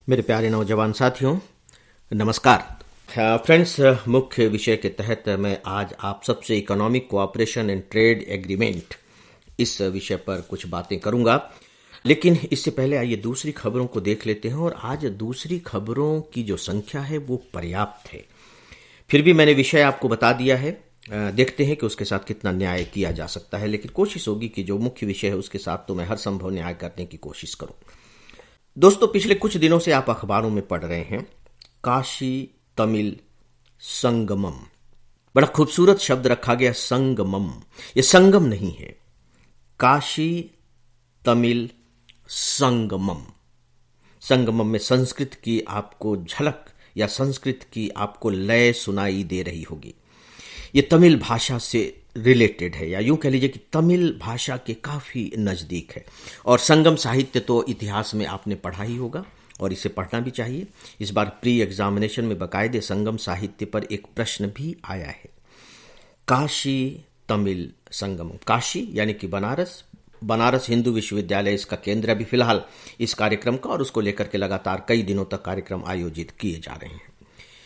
मेरे प्यारे नौजवान साथियों, नमस्कार। फ्रेंड्स, मुख्य विषय के तहत मैं आज आप सबसे economic cooperation and trade agreement इस विषय पर कुछ बातें करूंगा। लेकिन इससे पहले आइए दूसरी खबरों को देख लेते हैं। और आज दूसरी खबरों की जो संख्या है वो पर्याप्त है। फिर भी मैंने विषय आपको बता दिया है, देखते हैं कि उसके साथ कितना न्याय किया जा सकता है। लेकिन कोशिश होगी कि जो मुख्य विषय है उसके साथ तो मैं हर संभव न्याय करने की कोशिश करूं। दोस्तों, पिछले कुछ दिनों से आप अखबारों में पढ़ रहे हैं काशी तमिल संगमम। बड़ा खूबसूरत शब्द रखा गया, संगमम। ये संगम नहीं है, काशी तमिल संगमम। संगमम में संस्कृत की आपको झलक या संस्कृत की आपको लय सुनाई दे रही होगी। ये तमिल भाषा से रिलेटेड है, या यूं कह लीजिए कि तमिल भाषा के काफी नजदीक है। और संगम साहित्य तो इतिहास में आपने पढ़ा ही होगा और इसे पढ़ना भी चाहिए। इस बार प्री एग्जामिनेशन में बाकायदे संगम साहित्य पर एक प्रश्न भी आया है। काशी तमिल संगमम, काशी यानी कि बनारस, बनारस हिंदू विश्वविद्यालय इसका केंद्र अभी फिलहाल इस कार्यक्रम का, और उसको लेकर के लगातार कई दिनों तक कार्यक्रम आयोजित किए जा रहे हैं।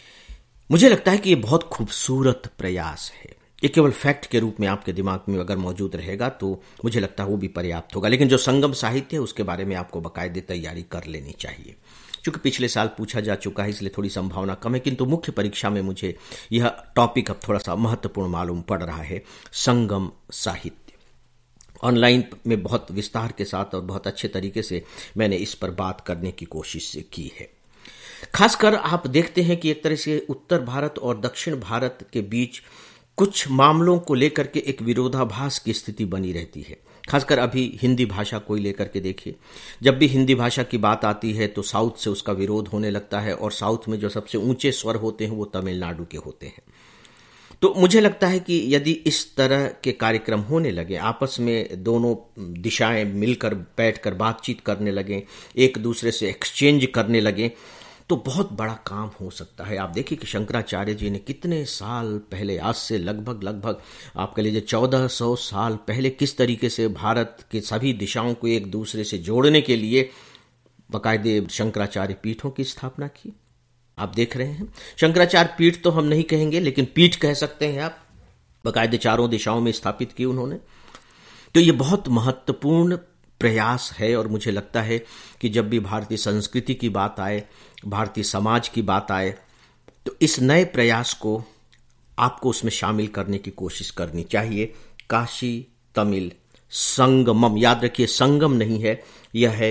मुझे लगता है कि यह बहुत खूबसूरत प्रयास है। ये केवल फैक्ट के रूप में आपके दिमाग में अगर मौजूद रहेगा तो मुझे लगता है वो भी पर्याप्त होगा। लेकिन जो संगम साहित्य है उसके बारे में आपको बाकायदे तैयारी कर लेनी चाहिए। चूंकि पिछले साल पूछा जा चुका है इसलिए थोड़ी संभावना कम है, किंतु मुख्य परीक्षा में मुझे यह टॉपिक अब थोड़ा सा महत्वपूर्ण मालूम पड़ रहा है, संगम साहित्य। ऑनलाइन में बहुत विस्तार के साथ और बहुत अच्छे तरीके से मैंने इस पर बात करने की कोशिश की है। खासकर आप देखते हैं कि एक तरह से उत्तर भारत और दक्षिण भारत के बीच कुछ मामलों को लेकर के एक विरोधाभास की स्थिति बनी रहती है। खासकर अभी हिंदी भाषा को लेकर के देखिए, जब भी हिंदी भाषा की बात आती है तो साउथ से उसका विरोध होने लगता है, और साउथ में जो सबसे ऊंचे स्वर होते हैं वो तमिलनाडु के होते हैं। तो मुझे लगता है कि यदि इस तरह के कार्यक्रम होने लगे, आपस में दोनों दिशाएं मिलकर बैठकर बातचीत करने लगे, एक दूसरे से एक्सचेंज करने लगे, तो बहुत बड़ा काम हो सकता है। आप देखिए कि शंकराचार्य जी ने कितने साल पहले, आज से लगभग आप कह लीजिए 1400 साल पहले, किस तरीके से भारत के सभी दिशाओं को एक दूसरे से जोड़ने के लिए बाकायदे शंकराचार्य पीठों की स्थापना की। आप देख रहे हैं, शंकराचार्य पीठ तो हम नहीं कहेंगे, लेकिन पीठ कह सकते हैं आप, बाकायदे चारों दिशाओं में स्थापित की उन्होंने। तो ये बहुत महत्वपूर्ण प्रयास है। और मुझे लगता है कि जब भी भारतीय संस्कृति की बात आए, भारतीय समाज की बात आए, तो इस नए प्रयास को आपको उसमें शामिल करने की कोशिश करनी चाहिए। काशी तमिल संगमम, याद रखिए संगम नहीं है, यह है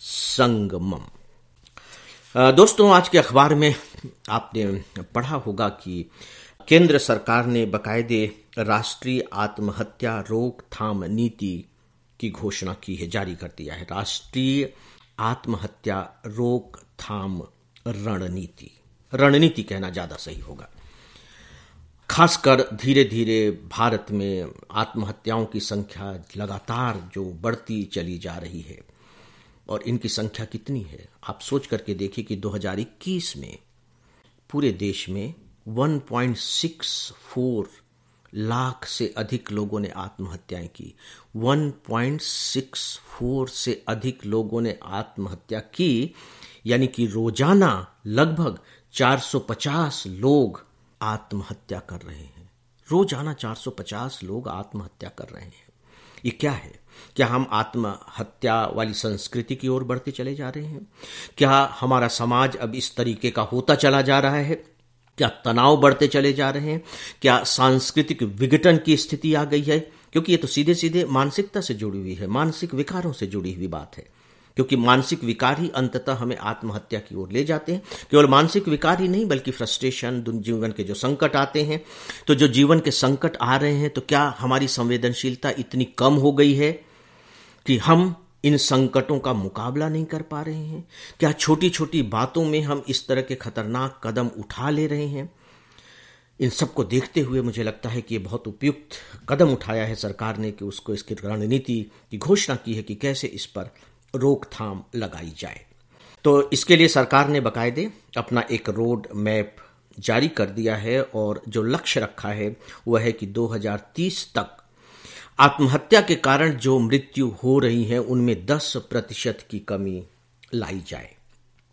संगमम। दोस्तों, आज के अखबार में आपने पढ़ा होगा कि केंद्र सरकार ने बाकायदे राष्ट्रीय आत्महत्या रोकथाम नीति की घोषणा की है, जारी कर दिया है। राष्ट्रीय आत्महत्या रोकथाम रणनीति, रणनीति कहना ज्यादा सही होगा। खासकर धीरे धीरे भारत में आत्महत्याओं की संख्या लगातार जो बढ़ती चली जा रही है, और इनकी संख्या कितनी है आप सोच करके देखिए कि 2021 में पूरे देश में 1.64 लाख से अधिक लोगों ने आत्महत्याएं की। 1.64 से अधिक लोगों ने आत्महत्या की, यानी कि रोजाना लगभग 450 लोग आत्महत्या कर रहे हैं। रोजाना 450 लोग आत्महत्या कर रहे हैं। ये क्या है? क्या हम आत्महत्या वाली संस्कृति की ओर बढ़ते चले जा रहे हैं? क्या हमारा समाज अब इस तरीके का होता चला जा रहा है? क्या तनाव बढ़ते चले जा रहे हैं? क्या सांस्कृतिक विघटन की स्थिति आ गई है? क्योंकि ये तो सीधे सीधे मानसिकता से जुड़ी हुई है, मानसिक विकारों से जुड़ी हुई बात है। क्योंकि मानसिक विकार ही अंततः हमें आत्महत्या की ओर ले जाते हैं। केवल मानसिक विकार ही नहीं, बल्कि फ्रस्ट्रेशन, जीवन के जो संकट आते हैं, तो जो जीवन के संकट आ रहे हैं, तो क्या हमारी संवेदनशीलता इतनी कम हो गई है कि हम इन संकटों का मुकाबला नहीं कर पा रहे हैं? क्या छोटी छोटी बातों में हम इस तरह के खतरनाक कदम उठा ले रहे हैं? इन सबको देखते हुए मुझे लगता है कि ये बहुत उपयुक्त कदम उठाया है सरकार ने कि उसको इसकी रणनीति की घोषणा की है कि कैसे इस पर रोकथाम लगाई जाए। तो इसके लिए सरकार ने बाकायदे अपना एक रोड मैप जारी कर दिया है, और जो लक्ष्य रखा है वह है कि 2030 तक आत्महत्या के कारण जो मृत्यु हो रही है उनमें 10% की कमी लाई जाए।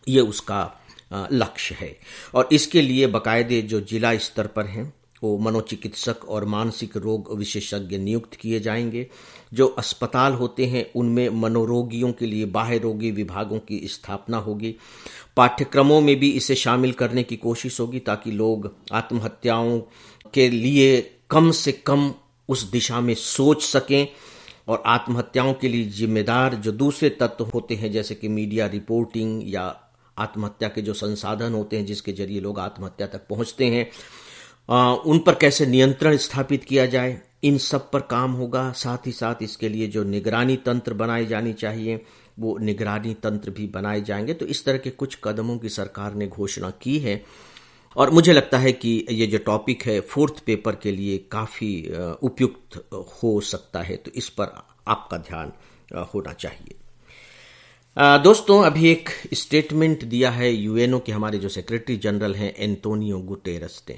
ये उसका लक्ष्य है। और इसके लिए बाकायदे जो जिला स्तर पर हैं वो मनोचिकित्सक और मानसिक रोग विशेषज्ञ नियुक्त किए जाएंगे। जो अस्पताल होते हैं उनमें मनोरोगियों के लिए बाह्य रोगी विभागों की स्थापना होगी। पाठ्यक्रमों में भी इसे शामिल करने की कोशिश होगी ताकि लोग आत्महत्याओं के लिए कम से कम उस दिशा में सोच सकें और आत्महत्याओं के लिए जिम्मेदार जो दूसरे तत्व होते हैं जैसे कि मीडिया रिपोर्टिंग या आत्महत्या के जो संसाधन होते हैं जिसके जरिए लोग आत्महत्या तक पहुंचते हैं, उन पर कैसे नियंत्रण स्थापित किया जाए, इन सब पर काम होगा। साथ ही साथ इसके लिए जो निगरानी तंत्र बनाए जानी चाहिए वो निगरानी तंत्र भी बनाए जाएंगे। तो इस तरह के कुछ कदमों की सरकार ने घोषणा की है और मुझे लगता है कि ये जो टॉपिक है 4th पेपर के लिए काफ़ी उपयुक्त हो सकता है, तो इस पर आपका ध्यान होना चाहिए। दोस्तों, अभी एक स्टेटमेंट दिया है यूएनओ के हमारे जो सेक्रेटरी जनरल हैं एंटोनियो गुटेरस ने।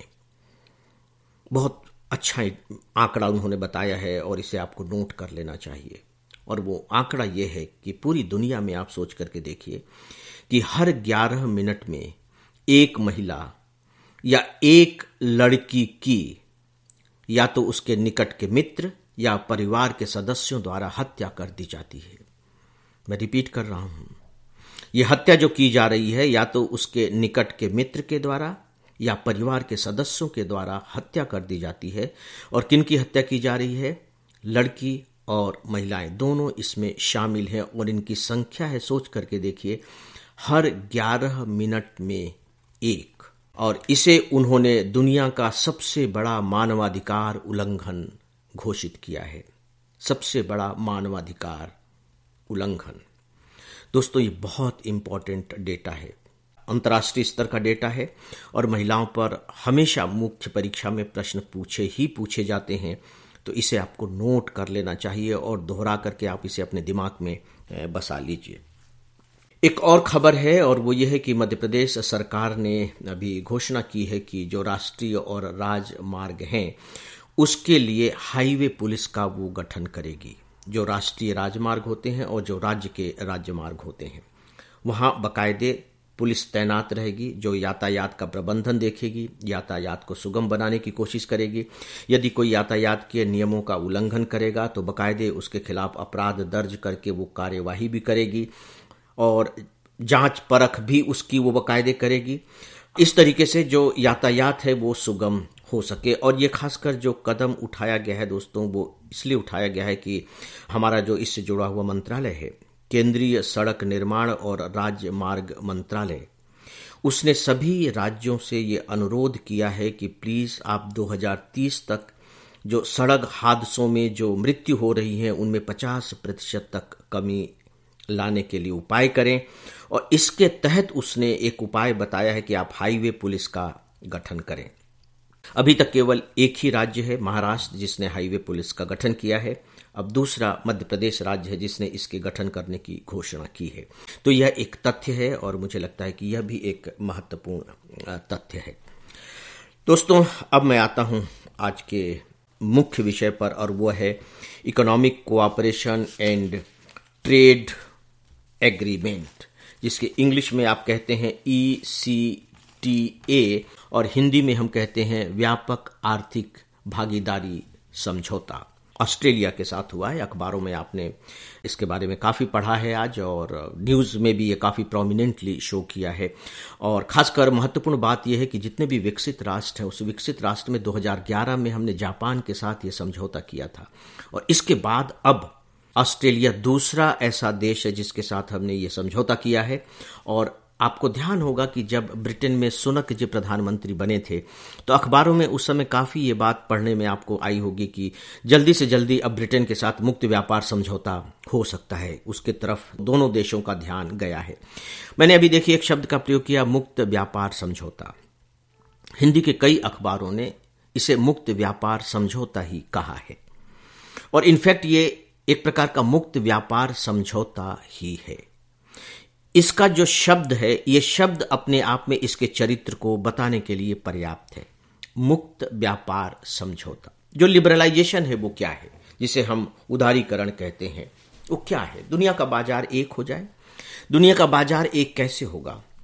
बहुत अच्छा आंकड़ा उन्होंने बताया है और इसे आपको नोट कर लेना चाहिए। और वो आंकड़ा ये है कि पूरी दुनिया में आप सोच करके देखिए कि हर 11 मिनट में एक महिला या एक लड़की की या तो उसके निकट के मित्र या परिवार के सदस्यों द्वारा हत्या कर दी जाती है। मैं रिपीट कर रहा हूं, यह हत्या जो की जा रही है या तो उसके निकट के मित्र के द्वारा या परिवार के सदस्यों के द्वारा हत्या कर दी जाती है। और किन की हत्या की जा रही है? लड़की और महिलाएं दोनों इसमें शामिल हैं और इनकी संख्या है, सोच करके देखिए, हर 11 मिनट में एक। और इसे उन्होंने दुनिया का सबसे बड़ा मानवाधिकार उल्लंघन घोषित किया है। सबसे बड़ा मानवाधिकार उल्लंघन। दोस्तों, ये बहुत इंपॉर्टेंट डेटा है, अंतर्राष्ट्रीय स्तर का डेटा है और महिलाओं पर हमेशा मुख्य परीक्षा में प्रश्न पूछे जाते हैं। तो इसे आपको नोट कर लेना चाहिए और दोहरा करके आप इसे अपने दिमाग में बसा लीजिए। एक और खबर है और वो ये है कि मध्य प्रदेश सरकार ने अभी घोषणा की है कि जो राष्ट्रीय और राजमार्ग हैं उसके लिए हाईवे पुलिस का वो गठन करेगी। जो राष्ट्रीय राजमार्ग होते हैं और जो राज्य के राजमार्ग होते हैं वहाँ बाकायदे पुलिस तैनात रहेगी जो यातायात का प्रबंधन देखेगी, यातायात को सुगम बनाने की कोशिश करेगी। यदि कोई यातायात के नियमों का उल्लंघन करेगा तो बाकायदे उसके खिलाफ अपराध दर्ज करके वो कार्यवाही भी करेगी और जांच परख भी उसकी वो बाकायदे करेगी। इस तरीके से जो यातायात है वो सुगम हो सके। और ये खासकर जो कदम उठाया गया है दोस्तों वो इसलिए उठाया गया है कि हमारा जो इससे जुड़ा हुआ मंत्रालय है, केंद्रीय सड़क निर्माण और राज्य मार्ग मंत्रालय, उसने सभी राज्यों से ये अनुरोध किया है कि प्लीज आप 2030 तक जो सड़क हादसों में जो मृत्यु हो रही है उनमें 50% तक कमी लाने के लिए उपाय करें। और इसके तहत उसने एक उपाय बताया है कि आप हाईवे पुलिस का गठन करें। अभी तक केवल एक ही राज्य है महाराष्ट्र जिसने हाईवे पुलिस का गठन किया है। अब दूसरा मध्य प्रदेश राज्य है जिसने इसके गठन करने की घोषणा की है। तो यह एक तथ्य है और मुझे लगता है कि यह भी एक महत्वपूर्ण तथ्य है। दोस्तों, अब मैं आता हूं आज के मुख्य विषय पर और वह है economic cooperation and trade agreement, जिसके इंग्लिश में आप कहते हैं ECTA और हिंदी में हम कहते हैं व्यापक आर्थिक भागीदारी समझौता। ऑस्ट्रेलिया के साथ हुआ है। अखबारों में आपने इसके बारे में काफ़ी पढ़ा है आज और न्यूज़ में भी ये काफ़ी प्रोमिनेंटली शो किया है। और खासकर महत्वपूर्ण बात यह है कि जितने भी विकसित राष्ट्र हैं उस विकसित राष्ट्र में 2011 में हमने जापान के साथ ये समझौता किया था और इसके बाद अब ऑस्ट्रेलिया दूसरा ऐसा देश है जिसके साथ हमने ये समझौता किया है। और आपको ध्यान होगा कि जब ब्रिटेन में सुनक जी प्रधानमंत्री बने थे तो अखबारों में उस समय काफ़ी ये बात पढ़ने में आपको आई होगी कि जल्दी से जल्दी अब ब्रिटेन के साथ मुक्त व्यापार समझौता हो सकता है। उसके तरफ दोनों देशों का ध्यान गया है। मैंने अभी देखिए एक शब्द का प्रयोग किया, मुक्त व्यापार समझौता। हिंदी के कई अखबारों ने इसे मुक्त व्यापार समझौता ही कहा है और इनफैक्ट ये एक प्रकार का मुक्त व्यापार समझौता ही है। इसका जो शब्द है ये शब्द अपने आप में इसके चरित्र को बताने के लिए पर्याप्त है। मुक्त व्यापार समझौता, जो लिबरलाइजेशन है वो क्या है, जिसे हम उदारीकरण कहते हैं, वो क्या है? दुनिया का बाजार एक हो जाए। दुनिया का बाजार एक कैसे होगा?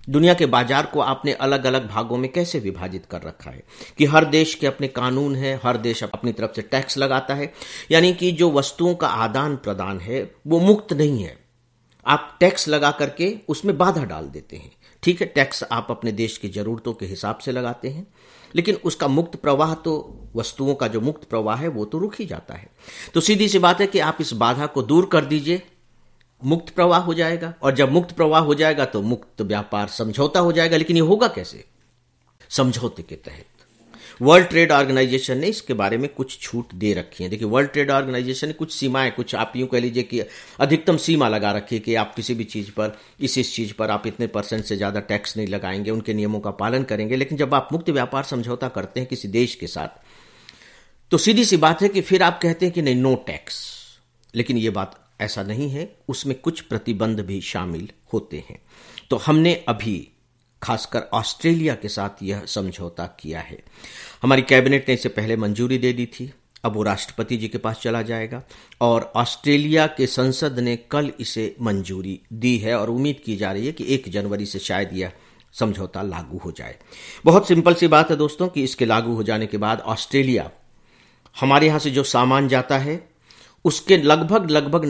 दुनिया के बाजार को आपने अलग अलग भागों में कैसे विभाजित कर रखा है कि हर देश के अपने कानून है, हर देश अपनी तरफ से टैक्स लगाता है, यानी कि जो वस्तुओं का आदान प्रदान है वो मुक्त नहीं है। आप टैक्स लगा करके उसमें बाधा डाल देते हैं। ठीक है, टैक्स आप अपने देश की जरूरतों के हिसाब से लगाते हैं, लेकिन उसका मुक्त प्रवाह तो, वस्तुओं का जो मुक्त प्रवाह है वो तो रुक ही जाता है। तो सीधी सी बात है कि आप इस बाधा को दूर कर दीजिए, मुक्त प्रवाह हो जाएगा। और जब मुक्त प्रवाह हो जाएगा तो मुक्त व्यापार समझौता हो जाएगा। लेकिन ये होगा कैसे? समझौते के तहत। वर्ल्ड ट्रेड ऑर्गेनाइजेशन ने इसके बारे में कुछ छूट दे रखी है। देखिए, वर्ल्ड ट्रेड ऑर्गेनाइजेशन ने कुछ सीमाएं, कुछ आप यूं कह लीजिए कि अधिकतम सीमा लगा रखी है कि आप किसी भी चीज पर, इस चीज पर आप इतने % से ज्यादा टैक्स नहीं लगाएंगे, उनके नियमों का पालन करेंगे। लेकिन जब आप मुक्त व्यापार समझौता करते हैं किसी देश के साथ, तो सीधी सी बात है कि फिर आप कहते हैं कि नहीं, नो टैक्स। लेकिन ये बात ऐसा नहीं है, उसमें कुछ प्रतिबंध भी शामिल होते हैं। तो हमने अभी खासकर ऑस्ट्रेलिया के साथ यह समझौता किया है। हमारी कैबिनेट ने इसे पहले मंजूरी दे दी थी, अब वो राष्ट्रपति जी के पास चला जाएगा और ऑस्ट्रेलिया के संसद ने कल इसे मंजूरी दी है और उम्मीद की जा रही है कि 1 जनवरी से शायद यह समझौता लागू हो जाए। बहुत सिंपल सी बात है दोस्तों कि इसके लागू हो जाने के बाद ऑस्ट्रेलिया, हमारे यहां से जो सामान जाता है उसके लगभग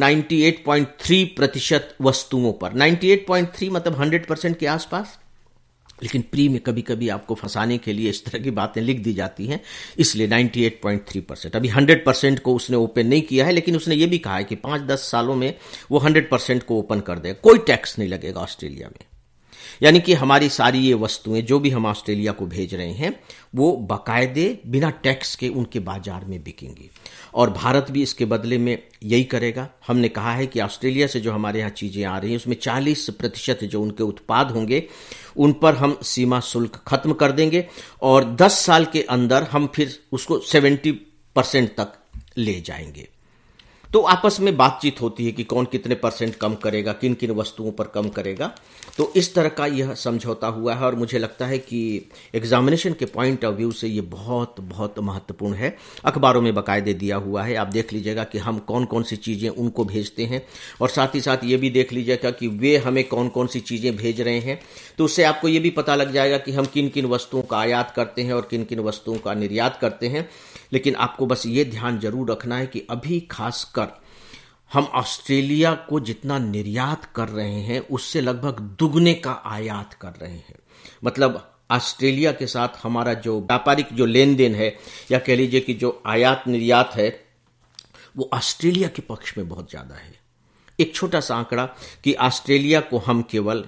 98.3% वस्तुओं पर, 98.3 मतलब 100% के आसपास। लेकिन प्री में कभी कभी आपको फंसाने के लिए इस तरह की बातें लिख दी जाती हैं, इसलिए 98.3%। अभी 100% को उसने ओपन नहीं किया है, लेकिन उसने ये भी कहा है कि 5-10 सालों में वो 100% को ओपन कर देगा, कोई टैक्स नहीं लगेगा ऑस्ट्रेलिया में। यानी कि हमारी सारी ये वस्तुएं जो भी हम ऑस्ट्रेलिया को भेज रहे हैं वो बाकायदे बिना टैक्स के उनके बाजार में बिकेंगी और भारत भी इसके बदले में यही करेगा। हमने कहा है कि ऑस्ट्रेलिया से जो हमारे यहाँ चीजें आ रही हैं उसमें 40% जो उनके उत्पाद होंगे उन पर हम सीमा शुल्क खत्म कर देंगे और 10 साल के अंदर हम फिर उसको 70% तक ले जाएंगे। तो आपस में बातचीत होती है कि कौन कितने % कम करेगा, किन किन वस्तुओं पर कम करेगा। तो इस तरह का यह समझौता हुआ है और मुझे लगता है कि एग्जामिनेशन के पॉइंट ऑफ व्यू से ये बहुत बहुत महत्वपूर्ण है। अखबारों में बाकायदे दिया हुआ है, आप देख लीजिएगा कि हम कौन कौन सी चीज़ें उनको भेजते हैं और साथ ही साथ ये भी देख लीजिएगा कि वे हमें कौन कौन सी चीज़ें भेज रहे हैं। तो उससे आपको ये भी पता लग जाएगा कि हम किन किन वस्तुओं का आयात करते हैं और किन किन वस्तुओं का निर्यात करते हैं। लेकिन आपको बस ये ध्यान जरूर रखना है कि अभी खासकर हम ऑस्ट्रेलिया को जितना निर्यात कर रहे हैं उससे लगभग दुगने का आयात कर रहे हैं। मतलब ऑस्ट्रेलिया के साथ हमारा जो व्यापारिक जो लेन देन है या कह लीजिए कि जो आयात निर्यात है वो ऑस्ट्रेलिया के पक्ष में बहुत ज्यादा है। एक छोटा सा आंकड़ा कि ऑस्ट्रेलिया को हम केवल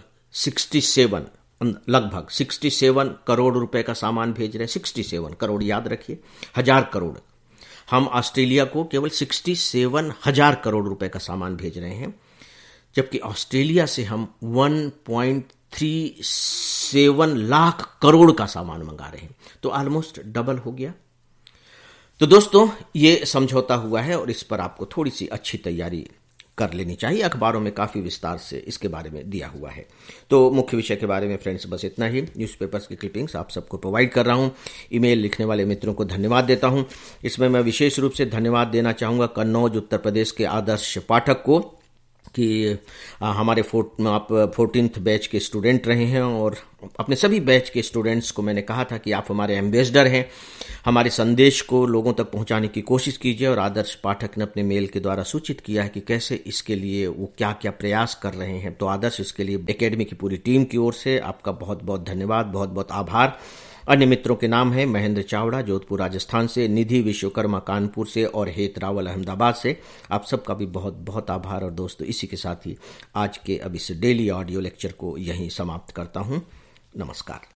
लगभग 67 करोड़ रुपए का सामान भेज रहे हैं। 67 करोड़, याद रखिए, 1000 करोड़। हम ऑस्ट्रेलिया को केवल 67,000 करोड़ रुपए का सामान भेज रहे हैं, जबकि ऑस्ट्रेलिया से हम 1.37 लाख करोड़ का सामान मंगा रहे हैं। तो ऑलमोस्ट डबल हो गया। तो दोस्तों ये समझौता हुआ है और इस पर आपको थोड़ी सी अच्छी तैयारी कर लेनी चाहिए। अखबारों में काफी विस्तार से इसके बारे में दिया हुआ है। तो मुख्य विषय के बारे में फ्रेंड्स बस इतना ही। न्यूज़पेपर्स की क्लिपिंग्स आप सबको प्रोवाइड कर रहा हूं। ईमेल लिखने वाले मित्रों को धन्यवाद देता हूं। इसमें मैं विशेष रूप से धन्यवाद देना चाहूंगा कन्नौज उत्तर प्रदेश के आदर्श पाठक को कि हमारे आप 14th बैच के स्टूडेंट रहे हैं और अपने सभी बैच के स्टूडेंट्स को मैंने कहा था कि आप हमारे एम्बेसडर हैं, हमारे संदेश को लोगों तक पहुंचाने की कोशिश कीजिए। और आदर्श पाठक ने अपने मेल के द्वारा सूचित किया है कि कैसे इसके लिए वो क्या क्या प्रयास कर रहे हैं। तो आदर्श इसके लिए एकेडमी की पूरी टीम की ओर से आपका बहुत बहुत धन्यवाद, बहुत बहुत आभार। अन्य मित्रों के नाम हैं महेंद्र चावड़ा जोधपुर राजस्थान से, निधि विश्वकर्मा कानपुर से और हेत रावल अहमदाबाद से। आप सबका भी बहुत बहुत आभार। और दोस्तों इसी के साथ ही आज के अब इस डेली ऑडियो लेक्चर को यहीं समाप्त करता हूं। नमस्कार।